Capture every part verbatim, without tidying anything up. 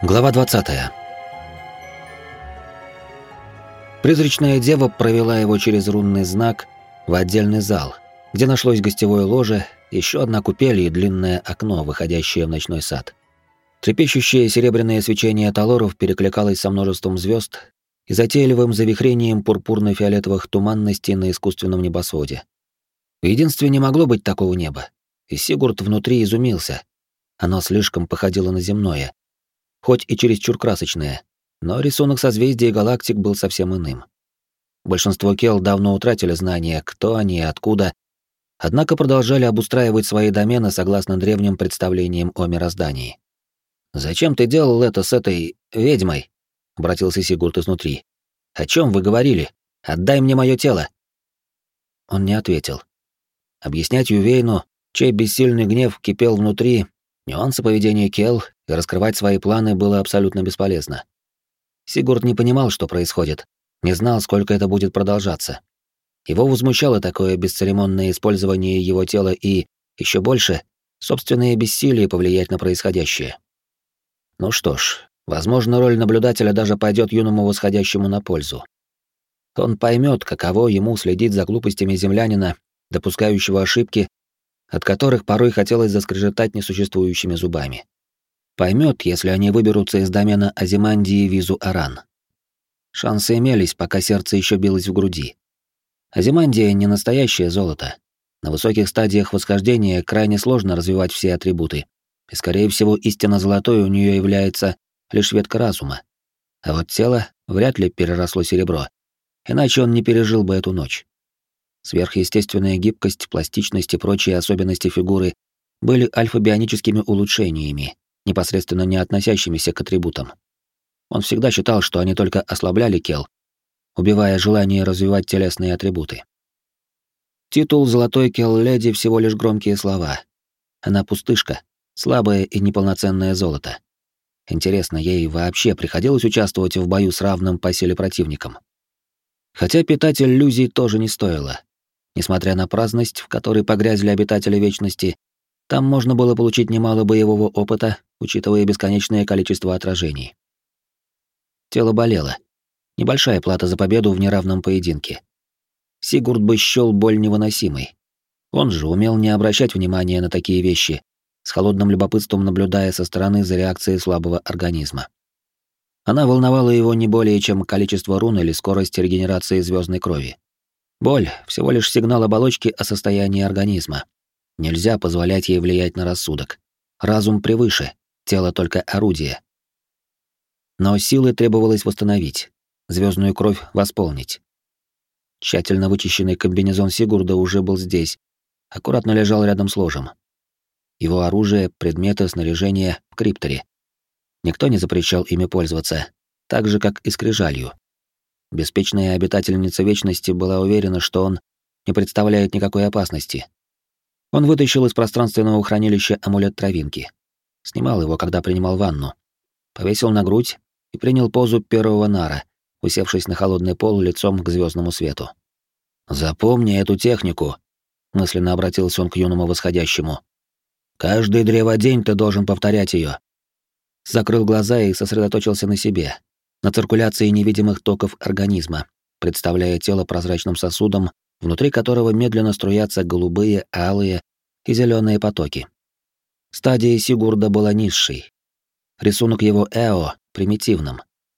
Глава двадцатая. Призрачная дева провела его через рунный знак в отдельный зал, где нашлось гостевое ложе, еще одна купель и длинное окно, выходящее в ночной сад. Трепещущее серебряное свечение талоров перекликалось со множеством звезд и затейливым завихрением пурпурно-фиолетовых туманностей на искусственном небосводе. В единстве не могло быть такого неба, и Сигурд внутри изумился. Оно слишком походило на земное, хоть и чересчур красочное, но рисунок созвездий и галактик был совсем иным. Большинство кел давно утратили знания, кто они и откуда, однако продолжали обустраивать свои домены согласно древним представлениям о мироздании. «Зачем ты делал это с этой ведьмой?» — обратился Сигурд изнутри. «О чем вы говорили? Отдай мне мое тело!» Он не ответил. Объяснять Ювейну, чей бессильный гнев кипел внутри, нюансы поведения кел и раскрывать свои планы было абсолютно бесполезно. Сигурд не понимал, что происходит, не знал, сколько это будет продолжаться. Его возмущало такое бесцеремонное использование его тела и, еще больше, собственное бессилие повлиять на происходящее. Ну что ж, возможно, роль наблюдателя даже пойдет юному восходящему на пользу. Он поймет, каково ему следить за глупостями землянина, допускающего ошибки, от которых порой хотелось заскрежетать несуществующими зубами. Поймет, если они выберутся из домена Азимандии Визу Аран. Шансы имелись, пока сердце еще билось в груди. Азимандия — не настоящее золото. На высоких стадиях восхождения крайне сложно развивать все атрибуты, и, скорее всего, истинно золотой у нее является лишь ветка разума. А вот тело вряд ли переросло серебро, иначе он не пережил бы эту ночь. Сверхъестественная гибкость, пластичность и прочие особенности фигуры были альфа-бионическими улучшениями, непосредственно не относящимися к атрибутам. Он всегда считал, что они только ослабляли кел, убивая желание развивать телесные атрибуты. Титул «Золотой кел-леди» всего лишь громкие слова. Она пустышка, слабое и неполноценное золото. Интересно, ей вообще приходилось участвовать в бою с равным по силе противником? Хотя питать иллюзий тоже не стоило. Несмотря на праздность, в которой погрязли обитатели Вечности, там можно было получить немало боевого опыта, учитывая бесконечное количество отражений. Тело болело. Небольшая плата за победу в неравном поединке. Сигурд бы счёл боль невыносимой. Он же умел не обращать внимания на такие вещи, с холодным любопытством наблюдая со стороны за реакцией слабого организма. Она волновала его не более, чем количество рун или скорость регенерации звездной крови. Боль — всего лишь сигнал оболочки о состоянии организма. Нельзя позволять ей влиять на рассудок. Разум превыше, тело только орудие. Но силы требовалось восстановить, звездную кровь восполнить. Тщательно вычищенный комбинезон Сигурда уже был здесь, аккуратно лежал рядом с ложем. Его оружие, предметы, снаряжение в крипторе. Никто не запрещал ими пользоваться, так же, как и скрижалью. Беспечная обитательница Вечности была уверена, что он не представляет никакой опасности. Он вытащил из пространственного хранилища амулет травинки. Снимал его, когда принимал ванну. Повесил на грудь и принял позу первого нара, усевшись на холодный пол лицом к звездному свету. «Запомни эту технику», — мысленно обратился он к юному восходящему. «Каждый древодень ты должен повторять ее». Закрыл глаза и сосредоточился на себе, на циркуляции невидимых токов организма, представляя тело прозрачным сосудом, внутри которого медленно струятся голубые, алые и зеленые потоки. Стадия Сигурда была низшей. Рисунок его Эо — примитивным.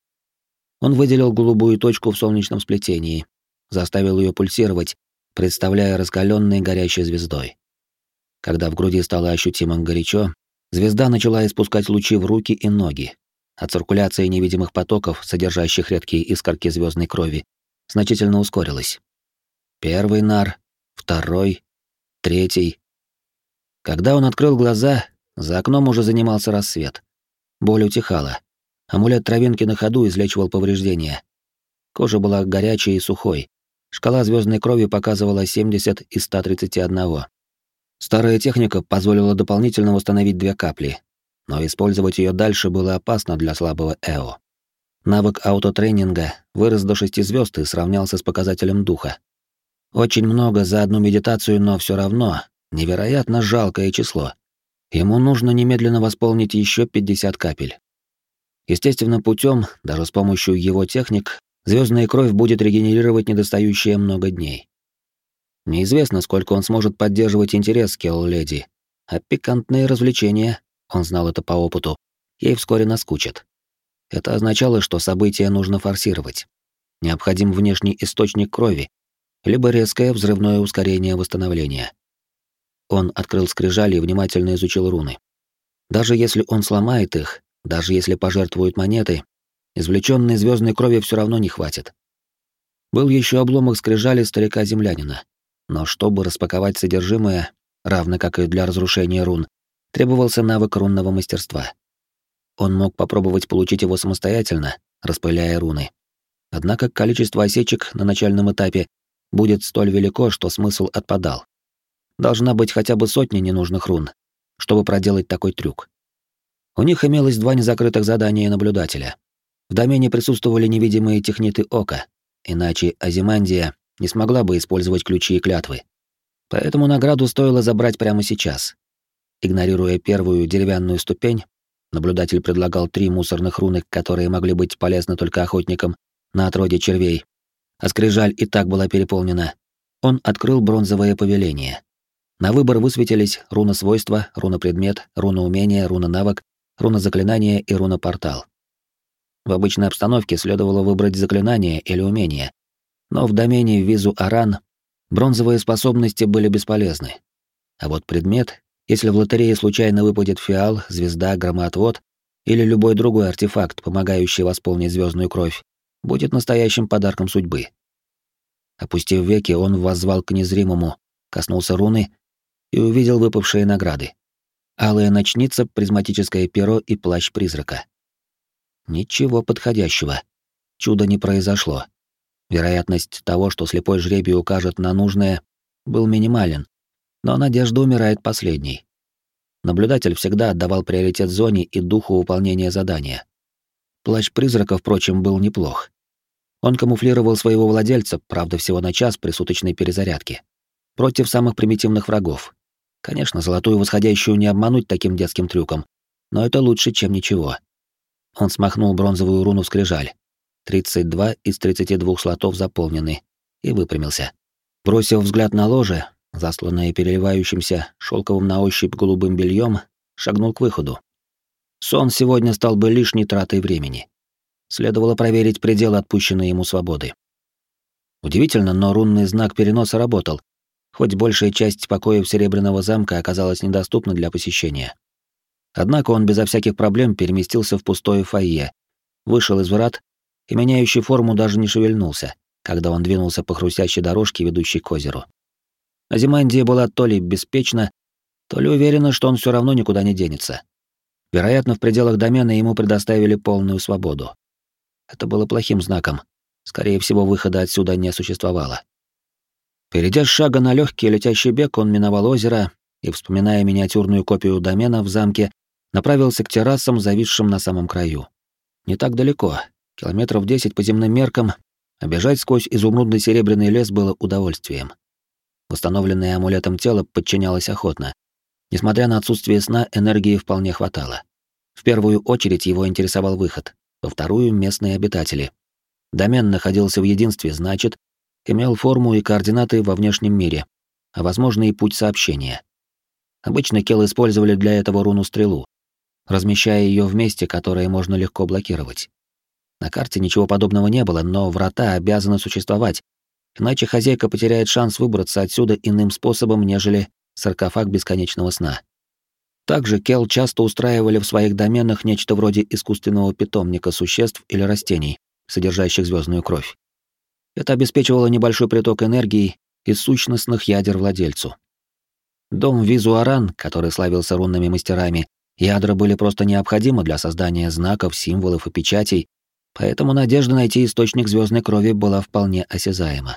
Он выделил голубую точку в солнечном сплетении, заставил ее пульсировать, представляя раскаленной горящей звездой. Когда в груди стало ощутимо горячо, звезда начала испускать лучи в руки и ноги, а циркуляция невидимых потоков, содержащих редкие искорки звездной крови, значительно ускорилась. Первый нар, второй, третий. Когда он открыл глаза, за окном уже занимался рассвет. Боль утихала. Амулет травинки на ходу излечивал повреждения. Кожа была горячей и сухой. Шкала звездной крови показывала семьдесят из ста тридцати одного. Старая техника позволила дополнительно восстановить две капли, но использовать ее дальше было опасно для слабого Эо. Навык аутотренинга вырос до шести звезд и сравнялся с показателем духа. Очень много за одну медитацию, но все равно невероятно жалкое число. Ему нужно немедленно восполнить еще пятьдесят капель. Естественным путем, даже с помощью его техник, звездная кровь будет регенерировать недостающие много дней. Неизвестно, сколько он сможет поддерживать интерес к Келл-леди, а пикантные развлечения, он знал это по опыту, ей вскоре наскучат. Это означало, что события нужно форсировать. Необходим внешний источник крови, либо резкое взрывное ускорение восстановления. Он открыл скрижали и внимательно изучил руны. Даже если он сломает их, даже если пожертвует монеты, извлеченной звездной крови все равно не хватит. Был еще обломок скрижали старика-землянина, но чтобы распаковать содержимое, равно как и для разрушения рун, требовался навык рунного мастерства. Он мог попробовать получить его самостоятельно, распыляя руны. Однако количество осечек на начальном этапе будет столь велико, что смысл отпадал. Должна быть хотя бы сотня ненужных рун, чтобы проделать такой трюк. У них имелось два незакрытых задания наблюдателя. В домене присутствовали невидимые техниты ока, иначе Азимандия не смогла бы использовать ключи и клятвы. Поэтому награду стоило забрать прямо сейчас. Игнорируя первую деревянную ступень, наблюдатель предлагал три мусорных руны, которые могли быть полезны только охотникам на отродье червей, а скрижаль и так была переполнена. Он открыл бронзовое повеление. На выбор высветились руна свойства, руна предмет, руна умения, руна навык, руна заклинания и руна портал. В обычной обстановке следовало выбрать заклинание или умение, но в домене Визу Аран бронзовые способности были бесполезны. А вот предмет, если в лотерее случайно выпадет фиал, звезда, громоотвод или любой другой артефакт, помогающий восполнить звездную кровь, будет настоящим подарком судьбы. Опустив веки, он воззвал к незримому, коснулся руны и увидел выпавшие награды. Алая ночница, призматическое перо и плащ призрака. Ничего подходящего. Чудо не произошло. Вероятность того, что слепой жребий укажет на нужное, был минимален, но надежда умирает последней. Наблюдатель всегда отдавал приоритет зоне и духу выполнения задания. Плащ призрака, впрочем, был неплох. Он камуфлировал своего владельца, правда, всего на час при суточной перезарядке, против самых примитивных врагов. Конечно, золотую восходящую не обмануть таким детским трюком, но это лучше, чем ничего. Он смахнул бронзовую руну в скрижаль. тридцать два из тридцати двух слотов заполнены, и выпрямился. Бросив взгляд на ложе, засланное переливающимся шелковым на ощупь голубым бельем, шагнул к выходу. Сон сегодня стал бы лишней тратой времени. Следовало проверить пределы отпущенной ему свободы. Удивительно, но рунный знак переноса работал, хоть большая часть покоев Серебряного замка оказалась недоступна для посещения. Однако он безо всяких проблем переместился в пустое фойе, вышел из врат и, меняющий форму, даже не шевельнулся, когда он двинулся по хрустящей дорожке, ведущей к озеру. Азимандия была то ли беспечна, то ли уверена, что он все равно никуда не денется. Вероятно, в пределах домена ему предоставили полную свободу. Это было плохим знаком. Скорее всего, выхода отсюда не существовало. Перейдя с шага на легкий летящий бег, он миновал озеро и, вспоминая миниатюрную копию домена в замке, направился к террасам, зависшим на самом краю. Не так далеко, километров десять по земным меркам, а бежать сквозь изумрудный серебряный лес было удовольствием. Восстановленное амулетом тело подчинялось охотно. Несмотря на отсутствие сна, энергии вполне хватало. В первую очередь его интересовал выход, во вторую — местные обитатели. Домен находился в единстве, значит, имел форму и координаты во внешнем мире, а возможно и путь сообщения. Обычно Келл использовали для этого руну-стрелу, размещая ее в месте, которое можно легко блокировать. На карте ничего подобного не было, но врата обязаны существовать, иначе хозяйка потеряет шанс выбраться отсюда иным способом, нежели саркофаг бесконечного сна. Также Келл часто устраивали в своих доменах нечто вроде искусственного питомника существ или растений, содержащих звездную кровь. Это обеспечивало небольшой приток энергии из сущностных ядер владельцу. Дом Визу Аран, который славился рунными мастерами, ядра были просто необходимы для создания знаков, символов и печатей, поэтому надежда найти источник звездной крови была вполне осязаема.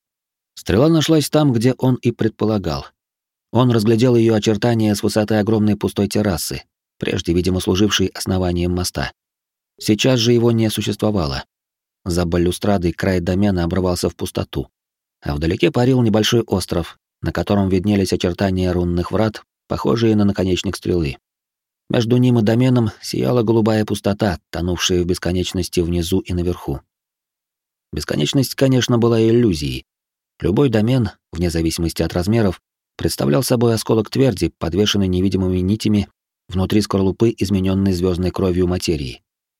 Стрела нашлась там, где он и предполагал. Он разглядел ее очертания с высоты огромной пустой террасы, прежде, видимо, служившей основанием моста. Сейчас же его не существовало. За балюстрадой край домена обрывался в пустоту, а вдалеке парил небольшой остров, на котором виднелись очертания рунных врат, похожие на наконечник стрелы. Между ним и доменом сияла голубая пустота, тонувшая в бесконечности внизу и наверху. Бесконечность, конечно, была иллюзией. Любой домен, вне зависимости от размеров, представлял собой осколок тверди, подвешенный невидимыми нитями внутри скорлупы измененной звездной кровью материи.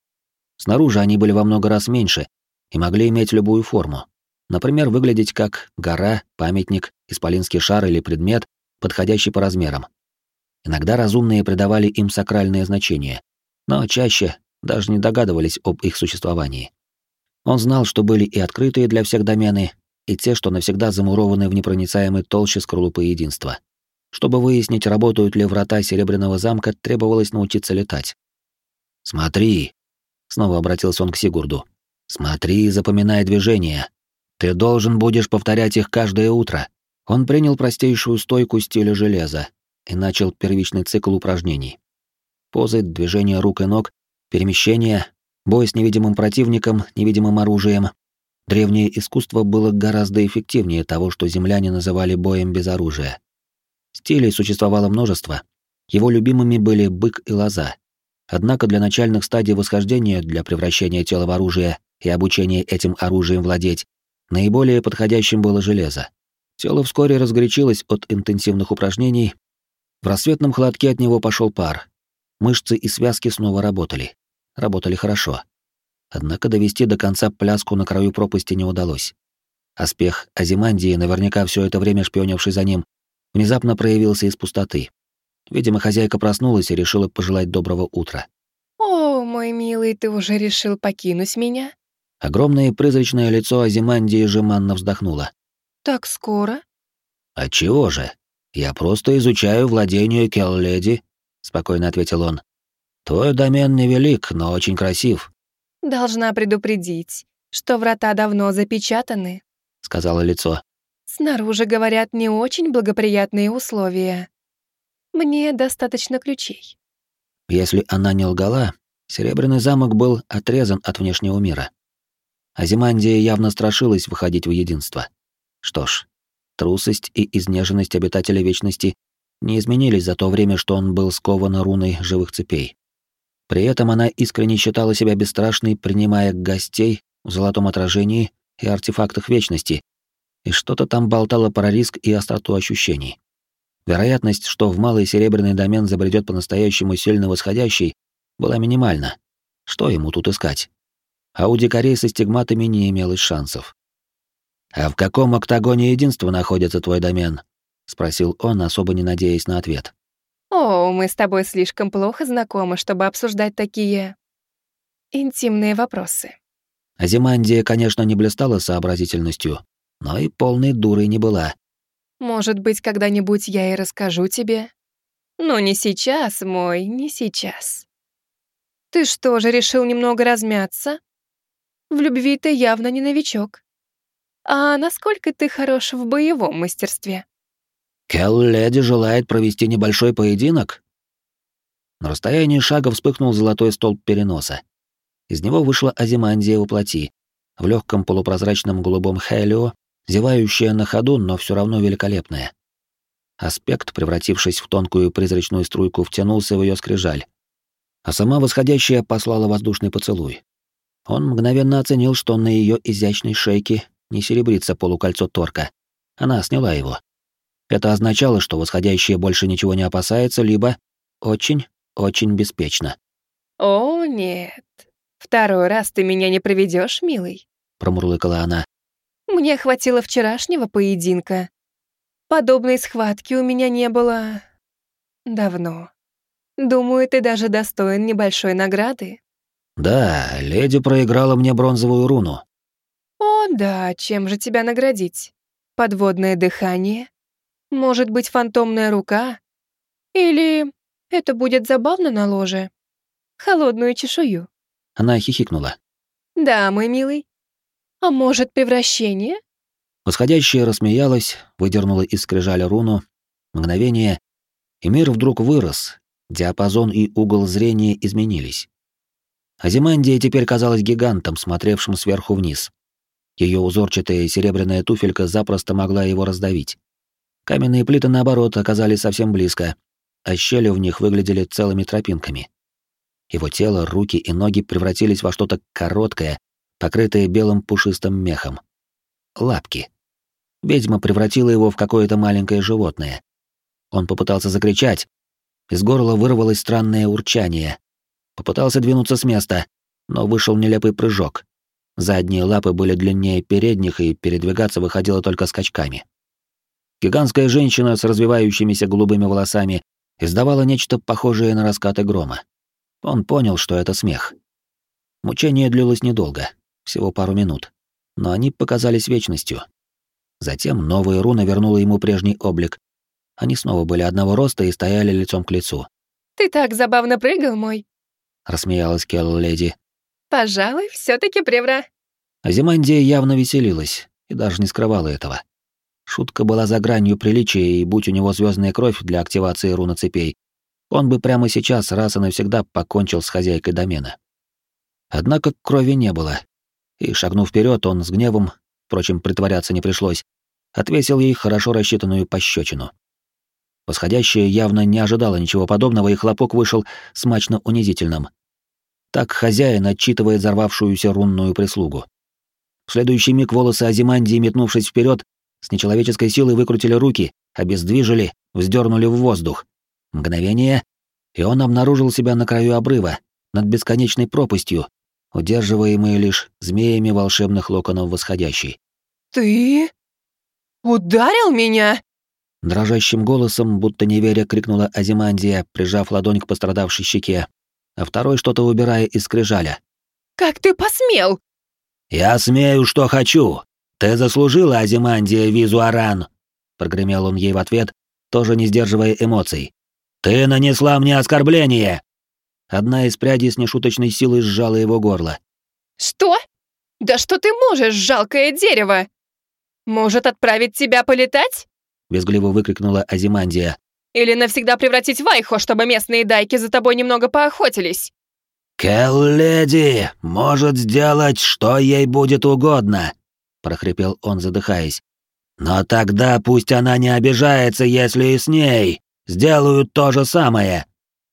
Снаружи они были во много раз меньше и могли иметь любую форму. Например, выглядеть как гора, памятник, исполинский шар или предмет, подходящий по размерам. Иногда разумные придавали им сакральное значение, но чаще даже не догадывались об их существовании. Он знал, что были и открытые для всех домены, и те, что навсегда замурованы в непроницаемой толще скорлупы единства. Чтобы выяснить, работают ли врата Серебряного замка, требовалось научиться летать. «Смотри!» — снова обратился он к Сигурду. «Смотри и запоминай движения. Ты должен будешь повторять их каждое утро». Он принял простейшую стойку стиля железа и начал первичный цикл упражнений. Позы, движения рук и ног, перемещения, бой с невидимым противником, невидимым оружием. Древнее искусство было гораздо эффективнее того, что земляне называли боем без оружия. Стилей существовало множество. Его любимыми были бык и лоза. Однако для начальных стадий восхождения, для превращения тела в оружие и обучения этим оружием владеть, наиболее подходящим было железо. Тело вскоре разгорячилось от интенсивных упражнений. В рассветном холодке от него пошел пар. Мышцы и связки снова работали. Работали хорошо. Однако довести до конца пляску на краю пропасти не удалось. Аспех Азимандии, наверняка все это время шпионивший за ним, внезапно проявился из пустоты. Видимо, хозяйка проснулась и решила пожелать доброго утра. «О, мой милый, ты уже решил покинуть меня?» Огромное призрачное лицо Азимандии жеманно вздохнуло. «Так скоро?» «Отчего же? Я просто изучаю владение Келледи», — спокойно ответил он. «Твой домен невелик, но очень красив». «Должна предупредить, что врата давно запечатаны», — сказала лицо. «Снаружи, говорят, не очень благоприятные условия. Мне достаточно ключей». Если она не лгала, Серебряный замок был отрезан от внешнего мира. Азимандия явно страшилась выходить в единство. Что ж, трусость и изнеженность обитателя Вечности не изменились за то время, что он был скован руной живых цепей. При этом она искренне считала себя бесстрашной, принимая гостей в золотом отражении и артефактах Вечности, и что-то там болтало про риск и остроту ощущений. Вероятность, что в малый серебряный домен забредет по-настоящему сильно восходящий, была минимальна. Что ему тут искать? А у дикарей со стигматами не имелось шансов. «А в каком октагоне единства находится твой домен?» — спросил он, особо не надеясь на ответ. «О, мы с тобой слишком плохо знакомы, чтобы обсуждать такие интимные вопросы». Азимандия, конечно, не блистала сообразительностью, но и полной дурой не была. «Может быть, когда-нибудь я и расскажу тебе? Но не сейчас, мой, не сейчас. Ты что же, решил немного размяться? В любви ты явно не новичок. А насколько ты хорош в боевом мастерстве?» «Келледи желает провести небольшой поединок?» На расстоянии шага вспыхнул золотой столб переноса. Из него вышла Азимандия воплоти, в легком полупрозрачном голубом хелио, зевающая на ходу, но все равно великолепная. Аспект, превратившись в тонкую призрачную струйку, втянулся в ее скрижаль, а сама восходящая послала воздушный поцелуй. Он мгновенно оценил, что на ее изящной шейке не серебрится полукольцо торка. Она сняла его. Это означало, что восходящая больше ничего не опасается, либо очень, очень беспечно. «О, нет. Второй раз ты меня не проведешь, милый», — промурлыкала она. «Мне хватило вчерашнего поединка. Подобной схватки у меня не было давно. Думаю, ты даже достоин небольшой награды». «Да, леди проиграла мне бронзовую руну». «О, да, чем же тебя наградить? Подводное дыхание? Может быть, фантомная рука? Или это будет забавно на ложе? Холодную чешую?» Она хихикнула. «Да, мой милый. А может, превращение?» Восходящая рассмеялась, выдернула из скрижаля руну. Мгновение, и мир вдруг вырос, диапазон и угол зрения изменились. Азимандия теперь казалась гигантом, смотревшим сверху вниз. Ее узорчатая серебряная туфелька запросто могла его раздавить. Каменные плиты, наоборот, оказались совсем близко. а щели в них выглядели целыми тропинками. Его тело, руки и ноги превратились во что-то короткое, покрытое белым пушистым мехом. Лапки. Ведьма превратила его в какое-то маленькое животное. Он попытался закричать. Из горла вырвалось странное урчание. Попытался двинуться с места, но вышел нелепый прыжок. Задние лапы были длиннее передних, и передвигаться выходило только скачками. Гигантская женщина с развивающимися голубыми волосами издавала нечто похожее на раскаты грома. Он понял, что это смех. Мучение длилось недолго, всего пару минут, но они показались вечностью. Затем новая руна вернула ему прежний облик. Они снова были одного роста и стояли лицом к лицу. «Ты так забавно прыгал, мой!» — рассмеялась Келл-леди. «Пожалуй, все-таки превра». Азимандия явно веселилась и даже не скрывала этого. Шутка была за гранью приличия, и будь у него звездная кровь для активации руны цепей, он бы прямо сейчас раз и навсегда покончил с хозяйкой домена. Однако крови не было, и, шагнув вперед, он с гневом, впрочем, притворяться не пришлось, отвесил ей хорошо рассчитанную пощечину. Восходящая явно не ожидала ничего подобного, и хлопок вышел смачно унизительным. Так хозяин отчитывает взорвавшуюся рунную прислугу. В следующий миг волосы Азимандии, метнувшись вперед, с нечеловеческой силой выкрутили руки, обездвижили, вздернули в воздух. Мгновение, и он обнаружил себя на краю обрыва, над бесконечной пропастью, удерживаемой лишь змеями волшебных локонов восходящей. «Ты ударил меня?» Дрожащим голосом, будто не веря, крикнула Азимандия, прижав ладонь к пострадавшей щеке, а второй что-то выбирая из скрижаля. «Как ты посмел?» «Я смею, что хочу! Ты заслужила, Азимандия Визуаран!» — прогремел он ей в ответ, тоже не сдерживая эмоций. «Ты нанесла мне оскорбление!» Одна из прядей с нешуточной силой сжала его горло. «Что? Да что ты можешь, жалкое дерево? Может, отправить тебя полетать?» — визгливо выкрикнула Азимандия. «Или навсегда превратить в Айхо, чтобы местные дайки за тобой немного поохотились?» «Келл-леди может сделать, что ей будет угодно», — прохрипел он, задыхаясь. «Но тогда пусть она не обижается, если и с ней сделают то же самое».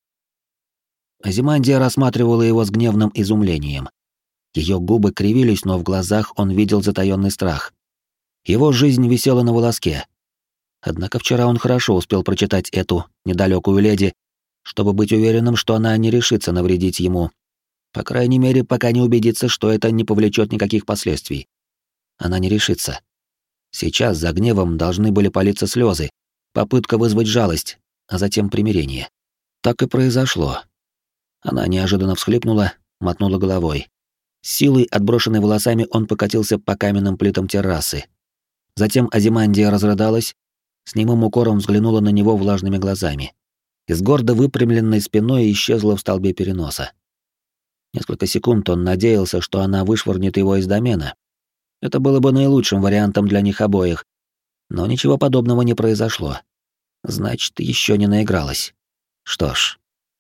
Азимандия рассматривала его с гневным изумлением. Ее губы кривились, но в глазах он видел затаённый страх. Его жизнь висела на волоске. Однако вчера он хорошо успел прочитать эту недалекую леди, чтобы быть уверенным, что она не решится навредить ему. По крайней мере, пока не убедится, что это не повлечет никаких последствий. Она не решится. Сейчас за гневом должны были палиться слезы, попытка вызвать жалость, а затем примирение. Так и произошло. Она неожиданно всхлипнула, мотнула головой. С силой, отброшенной волосами, он покатился по каменным плитам террасы. Затем Азимандия разрыдалась, с немым укором взглянула на него влажными глазами и с гордо выпрямленной спиной исчезла в столбе переноса. Несколько секунд он надеялся, что она вышвырнет его из домена. Это было бы наилучшим вариантом для них обоих, но ничего подобного не произошло. Значит, еще не наигралась. Что ж.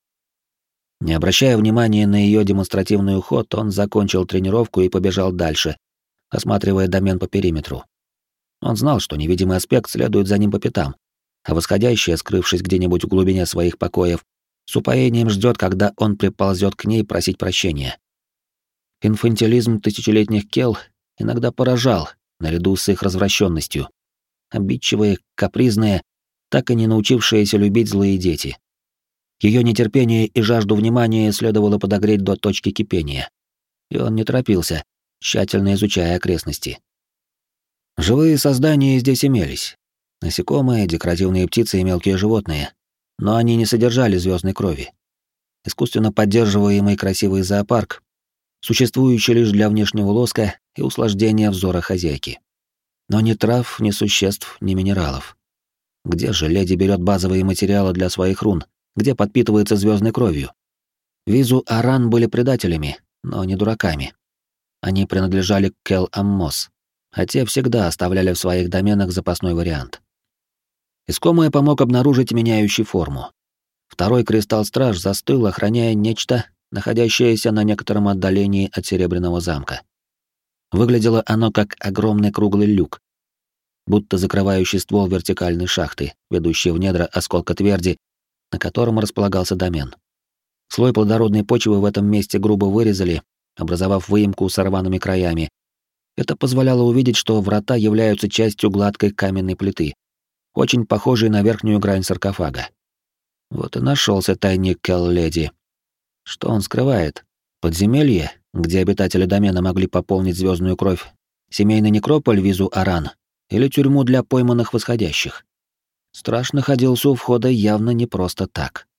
Не обращая внимания на ее демонстративный уход, он закончил тренировку и побежал дальше, осматривая домен по периметру. Он знал, что невидимый аспект следует за ним по пятам, а восходящая, скрывшись где-нибудь в глубине своих покоев, с упоением ждет, когда он приползет к ней просить прощения. Инфантилизм тысячелетних Келл иногда поражал, наряду с их развращенностью. Обидчивые, капризные, так и не научившиеся любить злые дети. Ее нетерпение и жажду внимания следовало подогреть до точки кипения. И он не торопился, тщательно изучая окрестности. Живые создания здесь имелись. Насекомые, декоративные птицы и мелкие животные. Но они не содержали звездной крови. Искусственно поддерживаемый красивый зоопарк, существующий лишь для внешнего лоска и услаждения взора хозяйки. Но ни трав, ни существ, ни минералов. Где же леди берет базовые материалы для своих рун? Где подпитывается звездной кровью? Визу-Аран были предателями, но не дураками. Они принадлежали к Келл-Аммос, а те всегда оставляли в своих доменах запасной вариант. Искомое помог обнаружить меняющий форму. Второй кристалл-страж застыл, охраняя нечто, находящееся на некотором отдалении от Серебряного замка. Выглядело оно как огромный круглый люк, будто закрывающий ствол вертикальной шахты, ведущей в недра осколка тверди, на котором располагался домен. Слой плодородной почвы в этом месте грубо вырезали, образовав выемку с рваными краями. Это позволяло увидеть, что врата являются частью гладкой каменной плиты, очень похожей на верхнюю грань саркофага. Вот и нашелся тайник Келл-леди. Что он скрывает? Подземелье, где обитатели домена могли пополнить звездную кровь, семейный некрополь Визу-Аран или тюрьму для пойманных восходящих? Страж находился у входа явно не просто так.